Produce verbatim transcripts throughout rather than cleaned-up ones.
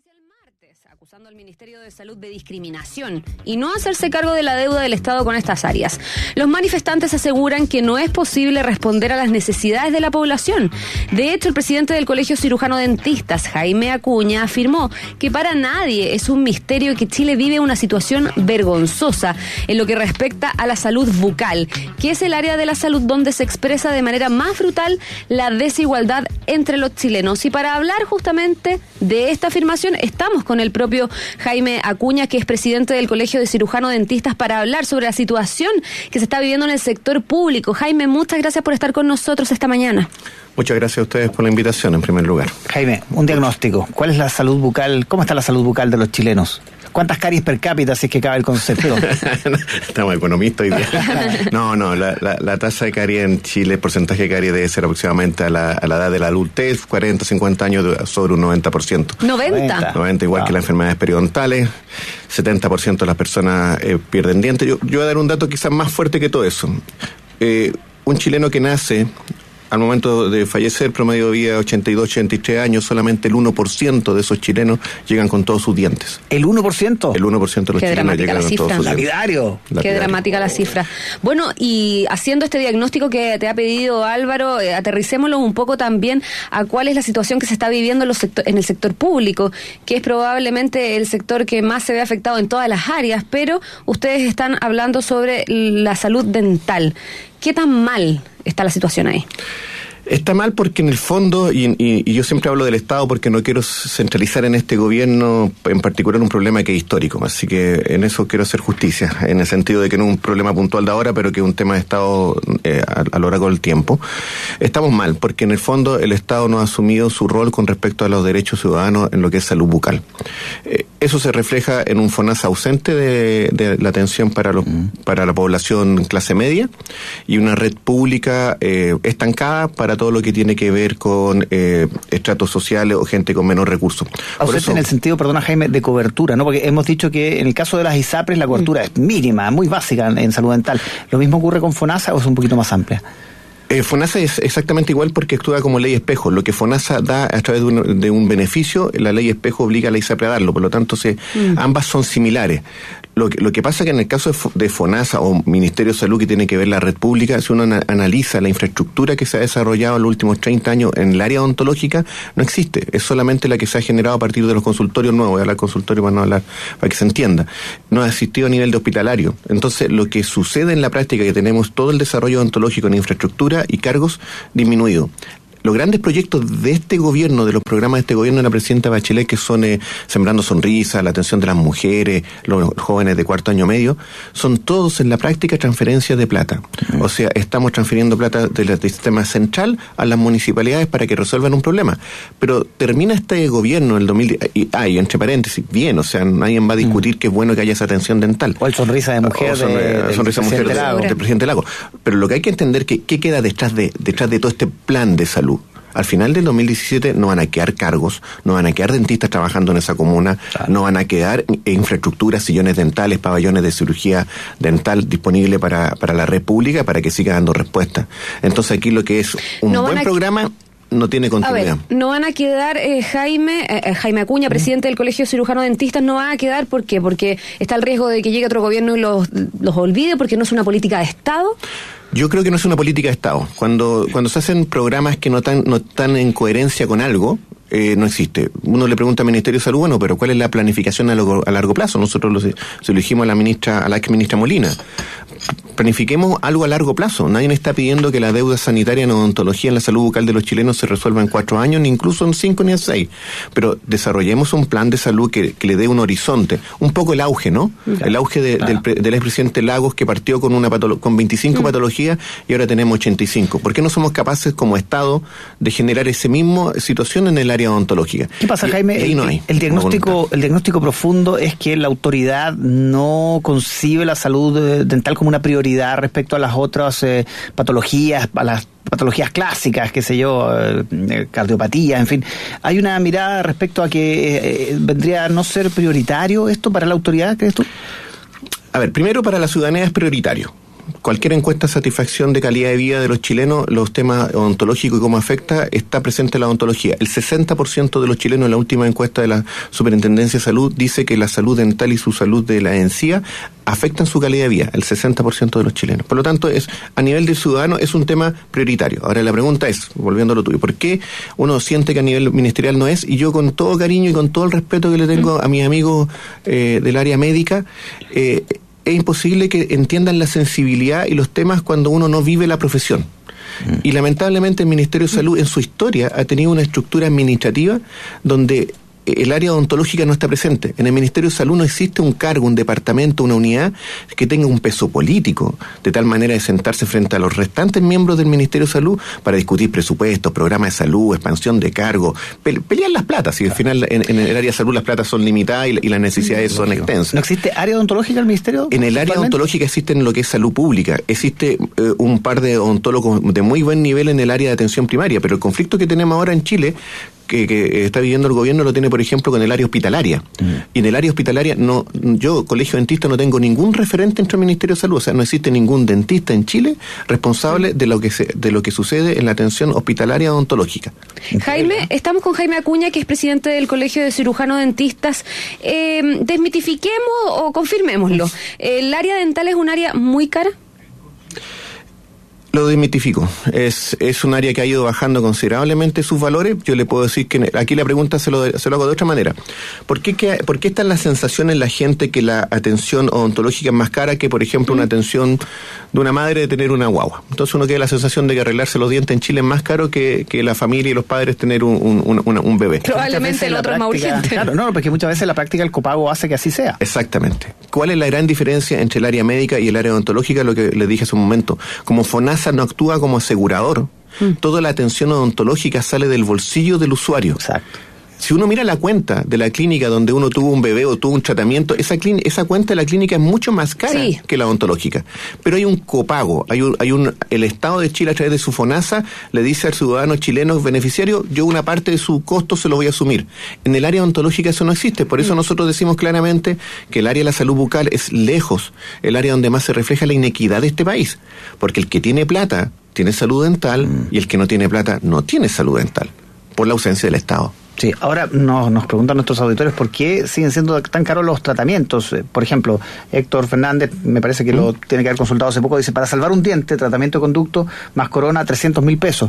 Acusando al Ministerio de Salud de discriminación y no hacerse cargo de la deuda del Estado con estas áreas. Los manifestantes aseguran que no es posible responder a las necesidades de la población. De hecho, el presidente del Colegio Cirujano Dentistas, Jaime Acuña, afirmó que para nadie es un misterio que Chile vive una situación vergonzosa en lo que respecta a la salud bucal, que es el área de la salud donde se expresa de manera más brutal la desigualdad entre los chilenos. Y para hablar justamente de esta afirmación, estamos con el propio Jaime Acuña, que es presidente del Colegio de Cirujano Dentistas, para hablar sobre la situación que se está viviendo en el sector público. Jaime, muchas gracias por estar con nosotros esta mañana. Muchas gracias a ustedes por la invitación, en primer lugar. Jaime, un diagnóstico. ¿Cuál es la salud bucal? ¿Cómo está la salud bucal de los chilenos? ¿Cuántas caries per cápita, si es que cabe el concepto? Estamos economistas hoy día. No, no, la, la, la tasa de caries en Chile, el porcentaje de caries debe ser aproximadamente a la, a la edad de la adultez, cuarenta, cincuenta años, sobre un noventa por ciento. ¿noventa? noventa, igual ah. que las enfermedades periodontales, setenta por ciento de las personas eh, pierden dientes. Yo, yo voy a dar un dato quizás más fuerte que todo eso. Eh, un chileno que nace, al momento de fallecer, promedio de vida ochenta y dos, ochenta y tres años, solamente el uno por ciento de esos chilenos llegan con todos sus dientes. ¿El uno por ciento? El uno por ciento de los Qué chilenos llegan con todos sus Lapidario. dientes. Lapidario. Qué dramática la cifra. Bueno, y haciendo este diagnóstico que te ha pedido Álvaro, eh, aterricémoslo un poco también a cuál es la situación que se está viviendo en, los sector, en el sector público, que es probablemente el sector que más se ve afectado en todas las áreas, pero ustedes están hablando sobre la salud dental. ¿Qué tan mal está la situación ahí? Está mal porque en el fondo, y, y, y yo siempre hablo del Estado porque no quiero centralizar en este gobierno en particular un problema que es histórico, así que en eso quiero hacer justicia, en el sentido de que no es un problema puntual de ahora, pero que es un tema de Estado eh, a, a lo largo del tiempo. Estamos mal porque en el fondo el Estado no ha asumido su rol con respecto a los derechos ciudadanos en lo que es salud bucal. Eh, eso se refleja en un FONASA ausente de, de la atención para, los, mm. para la población clase media y una red pública eh, estancada para todo lo que tiene que ver con eh, estratos sociales o gente con menor recursos. Ausente eso, en el sentido, perdona Jaime, de cobertura, ¿no? Porque hemos dicho que en el caso de las ISAPRES la cobertura mm. es mínima, muy básica en, en salud dental. ¿Lo mismo ocurre con FONASA o es un poquito más amplia? Eh, FONASA es exactamente igual porque actúa como ley espejo. Lo que FONASA da a través de un, de un beneficio, la ley espejo obliga a la ISAPRE a darlo, por lo tanto se, mm. ambas son similares. Lo que, lo que pasa es que en el caso de, de FONASA o Ministerio de Salud, que tiene que ver la red pública, si uno ana, analiza la infraestructura que se ha desarrollado en los últimos treinta años en el área odontológica, no existe. Es solamente la que se ha generado a partir de los consultorios nuevos. Voy a hablar consultorio para no hablar, para que se entienda. No ha existido a nivel de hospitalario. Entonces, lo que sucede en la práctica es que tenemos todo el desarrollo odontológico en infraestructura y cargos disminuido. Los grandes proyectos de este gobierno, de los programas de este gobierno de la presidenta Bachelet, que son eh, Sembrando Sonrisas, la atención de las mujeres, los jóvenes de cuarto año medio, son todos en la práctica transferencias de plata. Uh-huh. O sea, estamos transfiriendo plata del sistema central a las municipalidades para que resuelvan un problema. Pero termina este gobierno el dos mil diez, y hay, ah, entre paréntesis, bien, o sea, nadie va a discutir uh-huh. que es bueno que haya esa atención dental. O el Sonrisa de Mujer, o son, de, de, sonrisa del, mujer Lago. del presidente Lago. Pero lo que hay que entender que qué queda detrás de, detrás de todo este plan de salud. Al final del dos mil diecisiete no van a quedar cargos, no van a quedar dentistas trabajando en esa comuna, claro. no van a quedar infraestructuras, sillones dentales, pabellones de cirugía dental disponibles para, para la red pública para que siga dando respuesta. Entonces aquí lo que es un no buen programa no tiene continuidad. A ver, no van a quedar, eh, Jaime, eh, Jaime Acuña, presidente del Colegio Cirujano Dentistas, no van a quedar, ¿por qué? Porque está el riesgo de que llegue otro gobierno y los, los olvide, porque no es una política de Estado. Yo creo que no es una política de Estado. Cuando cuando se hacen programas que no están no están en coherencia con algo, eh, no existe. Uno le pregunta al Ministerio de Salud, bueno, pero ¿cuál es la planificación a, lo, a largo plazo? Nosotros lo, se lo dijimos a la ministra, a la ex ministra Molina. Planifiquemos algo a largo plazo. Nadie está pidiendo que la deuda sanitaria en odontología en la salud bucal de los chilenos se resuelva en cuatro años, ni incluso en cinco ni en seis. Pero desarrollemos un plan de salud que, que le dé un horizonte. Un poco el auge, ¿no? Claro. El auge de, claro. del, del expresidente Lagos, que partió con una patolo con veinticinco mm. patologías y ahora tenemos ochenta y cinco. ¿Por qué no somos capaces como Estado de generar esa misma situación en el área odontológica? ¿Qué pasa, Jaime? Y, y ahí no hay. El diagnóstico, el diagnóstico profundo es que la autoridad no concibe la salud dental como una prioridad respecto a las otras eh, patologías, a las patologías clásicas, qué sé yo, eh, cardiopatía, en fin. ¿Hay una mirada respecto a que eh, vendría a no ser prioritario esto para la autoridad, crees tú? A ver, primero para la ciudadanía es prioritario. cualquier encuesta de satisfacción de calidad de vida de los chilenos, los temas odontológicos y cómo afecta, está presente la odontología. El sesenta por ciento de los chilenos en la última encuesta de la Superintendencia de Salud dice que la salud dental y su salud de la encía afectan su calidad de vida, el sesenta por ciento de los chilenos. Por lo tanto, es a nivel de ciudadano es un tema prioritario. Ahora la pregunta es, volviendo a lo tuyo, ¿por qué uno siente que a nivel ministerial no es? Y yo con todo cariño y con todo el respeto que le tengo a mis amigos eh, del área médica, eh, es imposible que entiendan la sensibilidad y los temas cuando uno no vive la profesión. Mm. Y lamentablemente el Ministerio de Salud en su historia ha tenido una estructura administrativa donde el área odontológica no está presente. En el Ministerio de Salud no existe un cargo, un departamento, una unidad que tenga un peso político, de tal manera de sentarse frente a los restantes miembros del Ministerio de Salud para discutir presupuestos, programas de salud, expansión de cargos, pe- pelear las platas. Y al final en, en el área de salud las platas son limitadas y, y las necesidades son extensas. ¿No existe área odontológica en el Ministerio? En el área odontológica existe lo que es salud pública. Existe eh, un par de odontólogos de muy buen nivel en el área de atención primaria, pero el conflicto que tenemos ahora en Chile Que, que está viviendo el gobierno lo tiene, por ejemplo, con el área hospitalaria. Mm. Y en el área hospitalaria, no, yo, colegio dentista, no tengo ningún referente entre el Ministerio de Salud. O sea, no existe ningún dentista en Chile responsable de lo que se, de lo que sucede en la atención hospitalaria odontológica. Jaime, estamos con Jaime Acuña, que es presidente del Colegio de Cirujanos Dentistas. Eh, desmitifiquemos o confirmémoslo. ¿El área dental es un área muy cara? Lo desmitifico. Es, es un área que ha ido bajando considerablemente sus valores. Yo le puedo decir que aquí la pregunta se lo, se lo hago de otra manera. ¿Por qué, que, ¿Por qué está la sensación en la gente que la atención odontológica es más cara que, por ejemplo, una atención de una madre de tener una guagua? Entonces uno tiene la sensación de que arreglarse los dientes en Chile es más caro que, que la familia y los padres tener un, un, un, un bebé. Probablemente el otro es más urgente. Claro, no, porque muchas veces la práctica del copago hace que así sea. Exactamente. ¿Cuál es la gran diferencia entre el área médica y el área odontológica? Lo que le dije hace un momento. Como FONASA no actúa como asegurador, mm. toda la atención odontológica sale del bolsillo del usuario. Exacto. Si uno mira la cuenta de la clínica donde uno tuvo un bebé o tuvo un tratamiento, esa, clín- esa cuenta de la clínica es mucho más cara sí. que la odontológica. Pero hay un copago, hay un, hay un, el Estado de Chile a través de su FONASA le dice al ciudadano chileno beneficiario, yo una parte de su costo se lo voy a asumir. En el área odontológica eso no existe, por eso mm. nosotros decimos claramente que el área de la salud bucal es lejos el área donde más se refleja la inequidad de este país. Porque el que tiene plata tiene salud dental mm. y el que no tiene plata no tiene salud dental, por la ausencia del Estado. Sí, ahora nos, nos preguntan nuestros auditores por qué siguen siendo tan caros los tratamientos. Por ejemplo, Héctor Fernández, me parece que ¿Mm? lo tiene que haber consultado hace poco, dice, para salvar un diente, tratamiento de conducto más corona, trescientos mil pesos.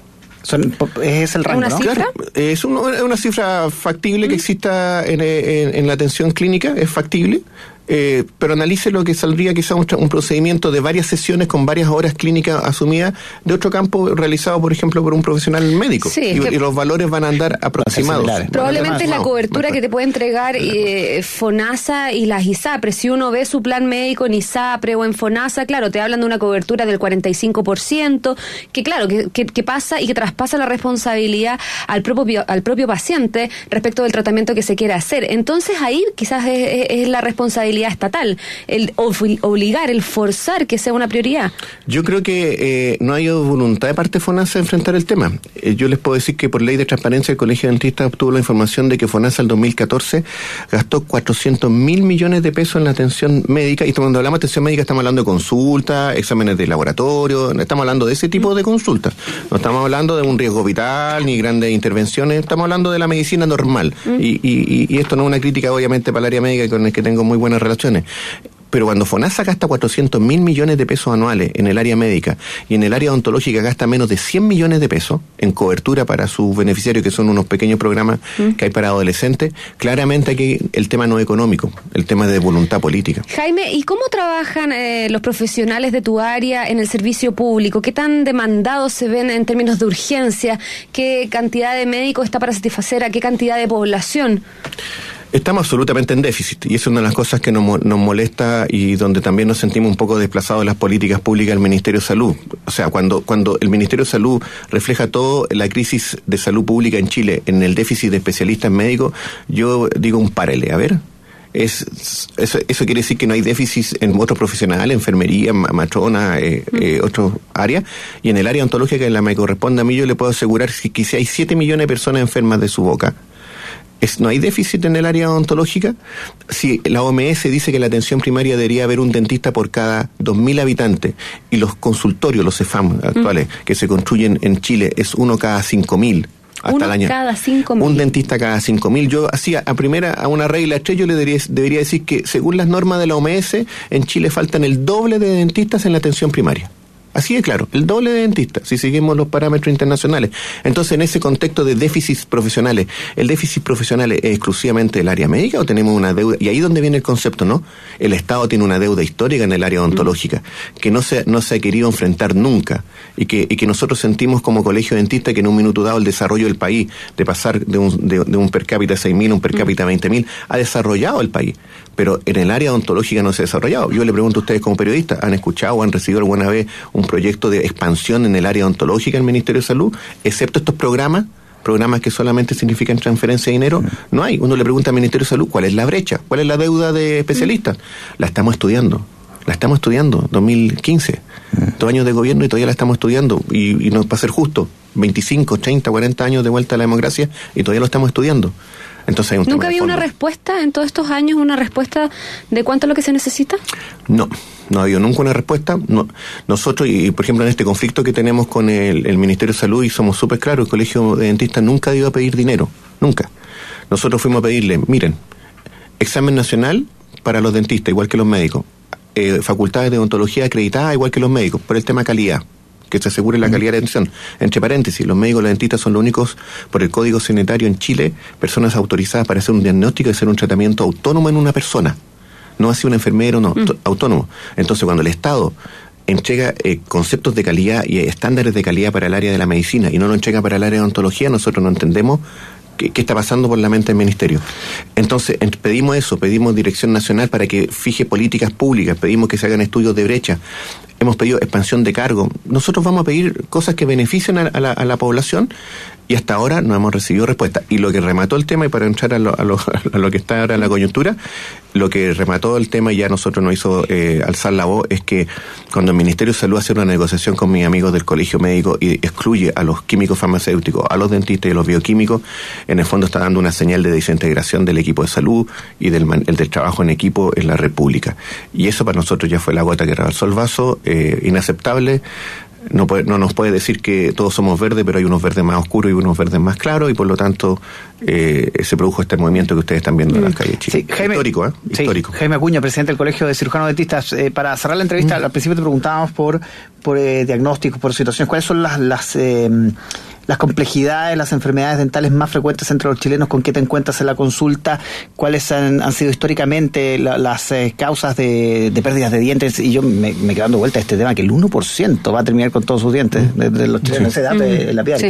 Son, es el rango, ¿Una ¿no? cifra? Claro, es un, una cifra factible ¿Mm? que exista en, en, en la atención clínica, es factible. Eh, pero analice lo que saldría quizá un, un procedimiento de varias sesiones con varias horas clínicas asumidas de otro campo realizado, por ejemplo, por un profesional médico. Sí, y, que y los valores van a andar aproximados. Probablemente es la cobertura que te puede entregar eh, FONASA y las ISAPRE. Si uno ve su plan médico en ISAPRE o en FONASA, claro, te hablan de una cobertura del cuarenta y cinco por ciento, que claro, que, que, que pasa y que traspasa la responsabilidad al propio, al propio paciente respecto del tratamiento que se quiere hacer. Entonces ahí quizás es, es, es la responsabilidad estatal, el obligar, el forzar que sea una prioridad. Yo creo que eh, no hay voluntad de parte de FONASA de enfrentar el tema. Eh, yo les puedo decir que por ley de transparencia el Colegio de Dentistas obtuvo la información de que FONASA el dos mil catorce gastó cuatrocientos mil millones de pesos en la atención médica, y cuando hablamos de atención médica estamos hablando de consultas, exámenes de laboratorio, estamos hablando de ese tipo de consultas. No estamos hablando de un riesgo vital ni grandes intervenciones, estamos hablando de la medicina normal. Mm. Y, y, y esto no es una crítica obviamente para el área médica con el que tengo muy buenas relaciones. Pero cuando FONASA gasta cuatrocientos mil millones de pesos anuales en el área médica y en el área odontológica gasta menos de cien millones de pesos en cobertura para sus beneficiarios, que son unos pequeños programas ¿Mm? que hay para adolescentes, claramente aquí el tema no es económico, el tema es de voluntad política. Jaime, ¿y cómo trabajan eh, los profesionales de tu área en el servicio público? ¿Qué tan demandados se ven en términos de urgencia? ¿Qué cantidad de médicos está para satisfacer a qué cantidad de población? Estamos absolutamente en déficit, y es una de las cosas que nos, nos molesta y donde también nos sentimos un poco desplazados de las políticas públicas del Ministerio de Salud. O sea, cuando, cuando el Ministerio de Salud refleja toda la crisis de salud pública en Chile en el déficit de especialistas médicos, yo digo un párele, a ver. Es, eso, eso quiere decir que no hay déficit en otros profesionales, enfermería, matrona, eh, mm. eh, otras áreas, y en el área ontológica en la que me corresponde a mí, yo le puedo asegurar que, que si hay siete millones de personas enfermas de su boca, Es, no hay déficit en el área odontológica. Si la O M S dice que la atención primaria debería haber un dentista por cada dos mil habitantes y los consultorios, los C E F A M actuales, mm. que se construyen en Chile, es uno cada cinco mil. Hasta uno el año. cada cinco mil. Un dentista cada cinco mil. Yo hacía a primera, a una regla tres, yo le debería, debería decir que según las normas de la O M S, en Chile faltan el doble de dentistas en la atención primaria. Así de claro, el doble de dentistas, si seguimos los parámetros internacionales. Entonces, en ese contexto de déficits profesionales, ¿el déficit profesional es exclusivamente del área médica o tenemos una deuda? Y ahí es donde viene el concepto, ¿no? El Estado tiene una deuda histórica en el área odontológica, que no se, no se ha querido enfrentar nunca, y que, y que nosotros sentimos como colegio dentista que en un minuto dado el desarrollo del país, de pasar de un, de, de un per cápita seis mil a un per cápita veinte mil, ha desarrollado el país. Pero en el área odontológica no se ha desarrollado. Yo le pregunto a ustedes como periodistas, ¿han escuchado o han recibido alguna vez un proyecto de expansión en el área odontológica del Ministerio de Salud? Excepto estos programas, programas que solamente significan transferencia de dinero, no hay. Uno le pregunta al Ministerio de Salud, ¿cuál es la brecha? ¿Cuál es la deuda de especialistas? La estamos estudiando. La estamos estudiando, dos mil quince. Dos años de gobierno y todavía la estamos estudiando. Y, y no va a ser justo. veinticinco, treinta, cuarenta años de vuelta a la democracia y todavía lo estamos estudiando. Entonces hay un ¿Nunca había una respuesta en todos estos años, una respuesta de cuánto es lo que se necesita? No, no ha habido nunca una respuesta. No, nosotros, y por ejemplo en este conflicto que tenemos con el, el Ministerio de Salud, y somos súper claros, el Colegio de Dentistas nunca ha ido a pedir dinero, nunca. Nosotros fuimos a pedirle, miren, examen nacional para los dentistas, igual que los médicos, eh, facultades de odontología acreditadas, igual que los médicos, por el tema calidad, que se asegure la calidad de atención. Entre paréntesis, los médicos y los dentistas son los únicos, por el Código Sanitario en Chile, personas autorizadas para hacer un diagnóstico y hacer un tratamiento autónomo en una persona. No así un enfermero, no, mm. autónomo. Entonces, cuando el Estado entrega eh, conceptos de calidad y estándares de calidad para el área de la medicina y no lo entrega para el área de odontología, nosotros no entendemos qué, qué está pasando por la mente del Ministerio. Entonces, pedimos eso, pedimos Dirección Nacional para que fije políticas públicas, pedimos que se hagan estudios de brecha, hemos pedido expansión de cargo. Nosotros vamos a pedir cosas que beneficien a, a, la, a la población y hasta ahora no hemos recibido respuesta. Y lo que remató el tema, y para entrar a lo, a lo, a lo que está ahora en la coyuntura, lo que remató el tema y ya nosotros nos hizo eh, alzar la voz es que cuando el Ministerio de Salud hace una negociación con mis amigos del Colegio Médico y excluye a los químicos farmacéuticos, a los dentistas y a los bioquímicos, en el fondo está dando una señal de desintegración del equipo de salud y del, el del trabajo en equipo en la República. Y eso para nosotros ya fue la gota que rebalsó el vaso, eh, inaceptable. No, puede, no nos puede decir que todos somos verdes, pero hay unos verdes más oscuros y unos verdes más claros, y por lo tanto eh, se produjo este movimiento que ustedes están viendo en las calles de Chile. Sí, Jaime, histórico, ¿eh? Sí, histórico. Jaime Acuña, presidente del Colegio de Cirujanos Dentistas. Eh, para cerrar la entrevista, mm. al principio te preguntábamos por, por eh, diagnósticos, por situaciones. ¿Cuáles son las las, eh, las complejidades, las enfermedades dentales más frecuentes entre los chilenos? ¿Con qué te encuentras en la consulta? ¿Cuáles han, han sido históricamente la, las eh, causas de, de pérdidas de dientes? Y yo me, me quedo dando vuelta a este tema, que el uno por ciento va a terminar con todos sus dientes de, de los chilenos. Sí. Esa edad mm. de, de la piel. Sí.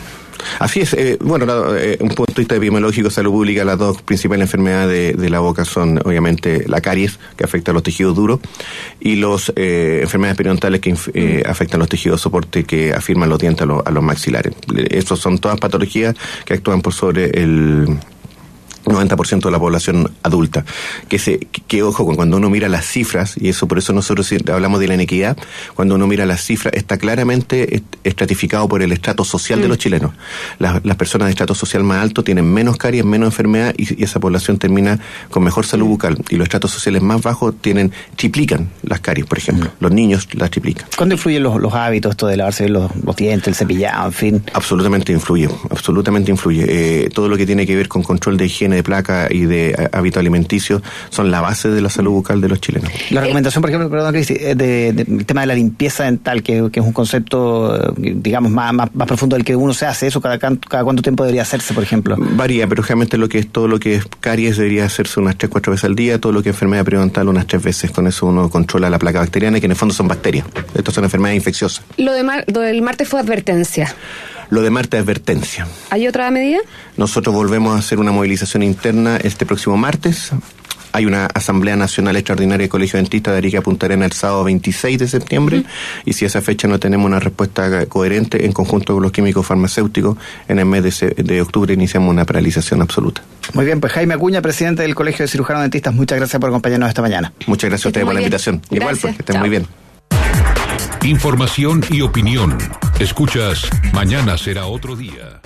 Así es, eh, bueno, eh, un punto de vista epidemiológico, salud pública, las dos principales enfermedades de, de la boca son obviamente la caries, que afecta a los tejidos duros, y las eh, enfermedades periodontales que eh, afectan los tejidos de soporte, que afirman los dientes a, lo, a los maxilares. Esas son todas patologías que actúan por sobre el noventa por ciento de la población adulta. Que, se, que, que ojo, cuando uno mira las cifras, y eso por eso nosotros hablamos de la inequidad, cuando uno mira las cifras, está claramente estratificado por el estrato social mm. de los chilenos. Las, las personas de estrato social más alto tienen menos caries, menos enfermedad, y, y esa población termina con mejor salud bucal. Y los estratos sociales más bajos tienen triplican las caries, por ejemplo. Mm. Los niños las triplican. ¿Cuándo influyen los, los hábitos, esto de lavarse los, los dientes, el cepillado, en fin? Absolutamente influye, absolutamente influye. Eh, todo lo que tiene que ver con control de higiene de placa y de hábito alimenticio son la base de la salud bucal de los chilenos. La recomendación, por ejemplo, perdón, Cristi, de, de, de, el tema de la limpieza dental, que, que es un concepto, digamos, más, más, más profundo del que uno se hace, ¿eso cada, cada cuánto tiempo debería hacerse, por ejemplo? Varía, pero generalmente lo que es todo lo que es caries debería hacerse unas tres, cuatro veces al día, todo lo que es enfermedad periodontal unas tres veces. Con eso uno controla la placa bacteriana, que en el fondo son bacterias. Estas son enfermedades infecciosas. Lo, de mar, lo del martes fue advertencia. Lo de martes es advertencia. ¿Hay otra medida? Nosotros volvemos a hacer una movilización interna este próximo martes. Hay una Asamblea Nacional Extraordinaria de Colegio Dentista de Arica a Punta Arenas el sábado veintiséis de septiembre, uh-huh. y si a esa fecha no tenemos una respuesta coherente, en conjunto con los químicos farmacéuticos, en el mes de, de octubre iniciamos una paralización absoluta. Muy bien, pues Jaime Acuña, presidente del Colegio de Cirujanos Dentistas, muchas gracias por acompañarnos esta mañana. Muchas gracias a ustedes por la invitación. Gracias. Igual, pues, que estén muy bien. Información y opinión. Escuchas Mañana será otro día.